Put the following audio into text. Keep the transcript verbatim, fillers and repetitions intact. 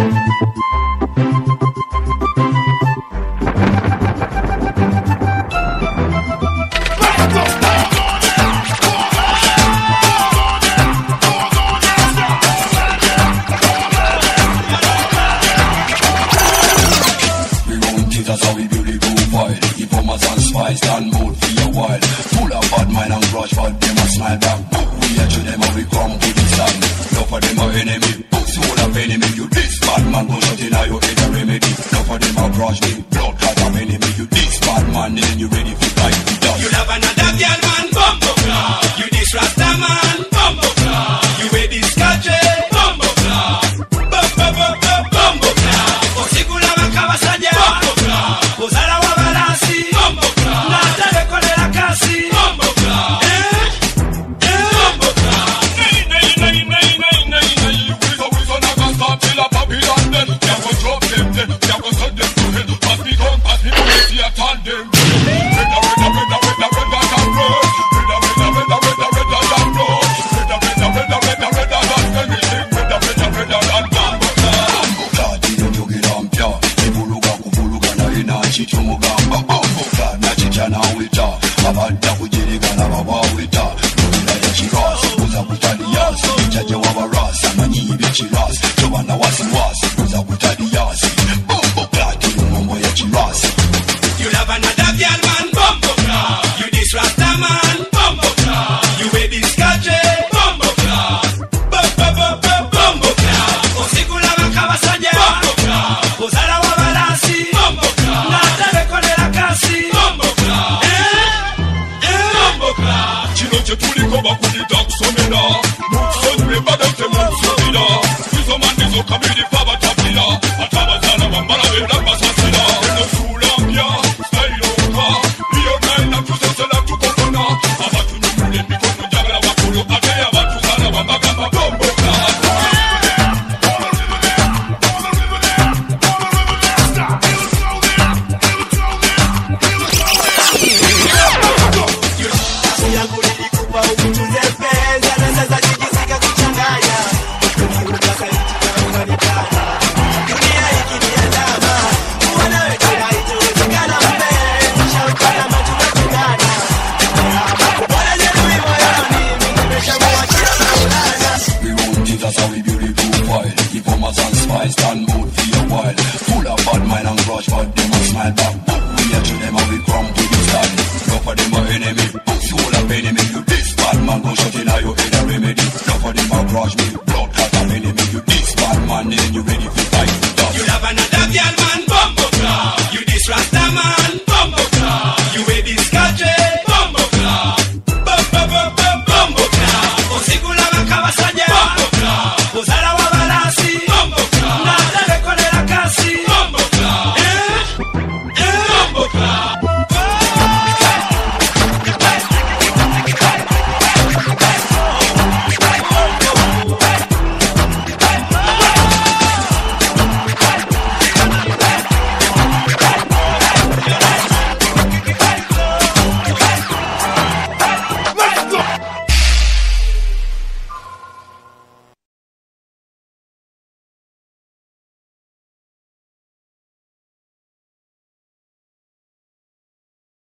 That's how we build the profile. Keep on my son spice, done mode for a while. Full of bad mind and grudge, but them a smile back. We are to them how we come to this time. Enough of them are enemy, books full of enemy. You this bad man, go shut in your head a remedy. Enough of them are grudge, me blood clot of enemy. You this bad man, then you ready for fight the dog. You love another girl man, bumbo club. You this rasta man, bumbo club. You wear this country, bumbo club. Bum bum bum bum bumbo club. Osigula makawasaja. Bozala wa balansi, bumbo club. Nata bekole la kasi, bumbo club. Eh, eh, bumbo club. Nay nay nay nay nay nay nay. We go we go na go start till a Babylon then. Ya go drop them then, ya go send them to hell. Pass me gun, pass me gun, see a turn them. Reda reda reda reda reda that blood. Reda reda reda reda reda that blood. Reda reda reda reda reda that anything. Reda reda reda that bumbo club. Bumbo club, dino jogira mpya. Ibuluga kuvuluga na ina chichumugamba. Bumbo club, na chichana wita. Abanda kujiriga na wawawita. Nubila ya chirasi, kuza kutadiyasi. Ichaje wabarasi, amanyi bichirasi. Jobana wasi wasi, kuza kutadiyasi. Bumbo club, dino mambo ya chirasi. You love another girl man, bumbo club. You this rasta man, bumbo club. You wear this country, bumbo club. Bum bum bum bum bumbo club. Osigula makawasaja, bumbo club. Bozala wa balansi, bumbo club. Nata bekole la kasi, bumbo club. Eh, eh, bumbo club. Chino chetuli koba kudita kusomera. Mukusonwe badate mukusomera. Wizo mandizo kabiri faba tapira. Atabazana wambala benda basasira. Eno sulambya, style oka. Iyo naina kusesela tukokona. Abatu nyumule mikono jagala wakulu. Ate abatu zana wambagamba bumbo club. That's how we build the profile. Keep on my son spice, done mode for a while. Full of bad mind and grudge, but them a smile back. We are to them how we come to this time. Enough of them are enemy, books full of enemy. You this bad man, go shut in your head a remedy. Enough of them are grudge, me blood clot of enemy. You this bad man, then you ready for